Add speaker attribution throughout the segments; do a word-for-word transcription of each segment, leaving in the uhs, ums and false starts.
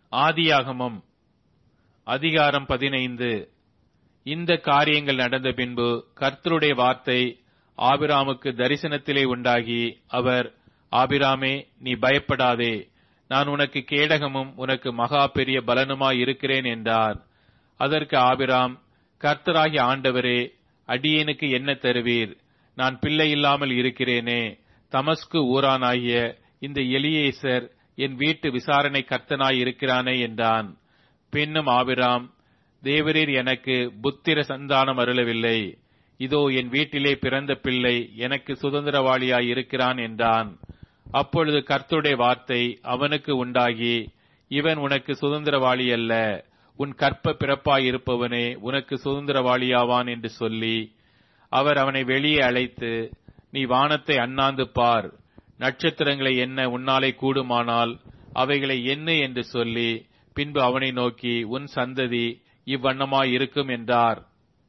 Speaker 1: ஆதியாகமம் அதிகாரம் பதினைந்து. இந்த காரியங்கள் நடந்த பின்பு கர்த்தருடைய வார்த்தை ஆபிராமுக்கு தரிசனத்திலே உண்டாகி, அவர், ஆபிராமே, நீ பயப்படாதே, நான் உனக்கு கேடகமும் உனக்கு மகா பெரிய பலனுமாய் இருக்கிறேன் என்றார். அதற்கு ஆபிராம், கர்த்தராகிய ஆண்டவரே, அடியேனுக்கு என்ன தருவீர்? நான் பிள்ளை இல்லாமல் இருக்கிறேனே. தமஸ்கு ஊரானாகிய இந்த எலியேசர் என் வீட்டு விசாரணை கர்த்தனாய் இருக்கிறானே என்றான். பின்னும் ஆபிராம், தேவரீர் எனக்கு புத்திர சந்தானம் அருளவில்லை. இதோ என் வீட்டிலே பிறந்த பிள்ளை எனக்கு சுதந்திரவாளியாய் இருக்கிறான் என்றான். அப்பொழுது கர்த்தருடைய வார்த்தை அவனுக்கு உண்டாகி, இவன் உனக்கு சுதந்திரவாளி அல்ல, உன் கற்ப பிறப்பாய் இருப்பவனே உனக்கு சுதந்திரவாளியாவான் என்று சொல்லி, அவர் அவனை வெளியே அழைத்து, நீ வானத்தை அண்ணாந்து பார், நட்சத்திரங்களை எண்ண உன்னாலே கூடுமானால் அவைகளை எண்ணு என்று சொல்லி, பின்பு அவனை நோக்கி, உன் சந்ததி இவ்வண்ணமாய் இருக்கும் என்றார்.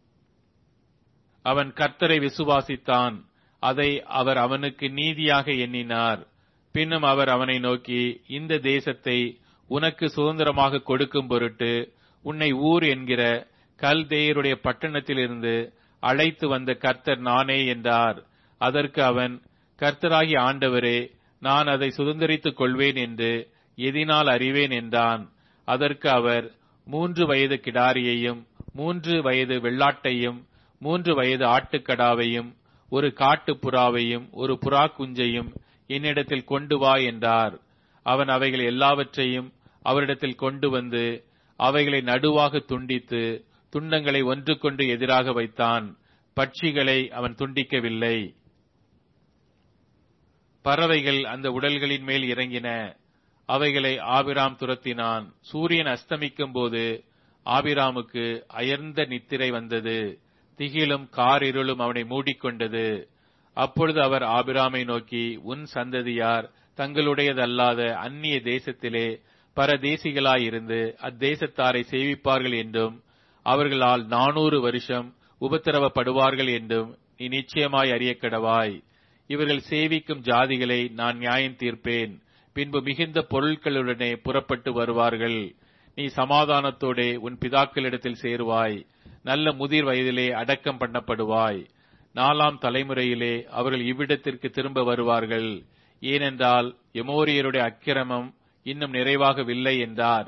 Speaker 1: அவன் கர்த்தரை விசுவாசித்தான், அதை அவர் அவனுக்கு நீதியாக எண்ணினார். பின்னும் அவர் அவனை நோக்கி, இந்த தேசத்தை உனக்கு சுதந்திரமாக கொடுக்கும் பொருட்டு உன்னை ஊர் என்கிற கல்தேயருடைய பட்டணத்திலிருந்து அழைத்து வந்த கர்த்தர் நானே என்றார். அதற்கு அவன், கர்த்தராகிய ஆண்டவரே, நான் அதை சுதந்திரித்துக் கொள்வேன் என்று எதினால் அறிவேன் என்றான். அதற்கு அவர், மூன்று வயது கிடாரியையும் மூன்று வயது வெள்ளாட்டையும் மூன்று வயது ஆட்டுக்கடாவையும் ஒரு காட்டு புறாவையும் ஒரு புறா குஞ்சையும் என்னிடத்தில் கொண்டு வா என்றார். அவன் அவைகள் எல்லாவற்றையும் அவரிடத்தில் கொண்டு வந்து அவைகளை நடுவாக துண்டித்து துண்டங்களை ஒன்றுக்கொன்று எதிராக வைத்தான். பட்சிகளை அவன் துண்டிக்கவில்லை. பறவைகள் அந்த உடல்களின் மேல் இறங்கின. அவைகளை ஆபிராம் துரத்தினான். சூரியன் அஸ்தமிக்கும் போது ஆபிராமுக்கு அயர்ந்த நித்திரை வந்தது. திகிலும் காரிருளும் அவனை மூடிக்கொண்டது. அப்பொழுது அவர் ஆபிராமை நோக்கி, உன் சந்ததியார் தங்களுடையதல்லாத அந்நிய தேசத்திலே பரதேசிகளாயிருந்து அத்தேசத்தாரை சேவிப்பார்கள் என்றும் அவர்களால் நானூறு வருஷம் உபத்திரவப்படுவார்கள் என்றும் நீ நிச்சயமாய் அறியக்கடவாய். இவர்கள் சேவிக்கும் ஜாதிகளை நான் நியாயம் தீர்ப்பேன். பின்பு மிகுந்த பொருட்களுடனே புறப்பட்டு வருவார்கள். நீ சமாதானத்தோடே உன் பிதாக்களிடத்தில் சேருவாய். நல்ல முதிர் வயதிலே அடக்கம் பண்ணப்படுவாய். நாலாம் தலைமுறையிலே அவர்கள் இவ்விடத்திற்கு திரும்ப வருவார்கள். ஏனென்றால் எமோரியருடைய அக்கிரமம் இன்னும் நிறைவாகவில்லை என்றார்.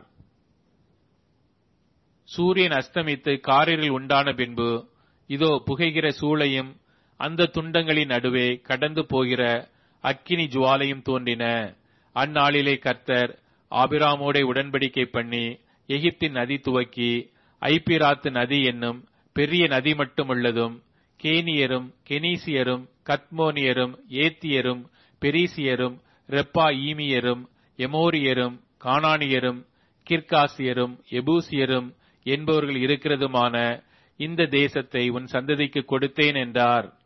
Speaker 1: சூரியன் அஸ்தமித்து காரிருள் உண்டான பின்பு, இதோ புகைகிற சூளையும் அந்த துண்டங்களின் நடுவே கடந்து போகிற அக்கினி ஜுவாலையும் தோன்றின. அந்நாளிலே கர்த்தர் ஆபிராமோடே உடன்படிக்கை பண்ணி, எகிப்தின் நதி துவக்கி ஐப்பிராத்து நதி என்னும் பெரிய நதி மட்டுமுள்ளதும், கேனியரும் கெனீசியரும் கத்மோனியரும் ஏத்தியரும் பெரிசியரும் ரெப்பா ஈமியரும் எமோரியரும் கானானியரும் கிர்காசியரும் எபூசியரும் என்பவர்கள் இருக்கிறதுமான இந்த தேசத்தை உன் சந்ததிக்கு கொடுத்தேன் என்றார்.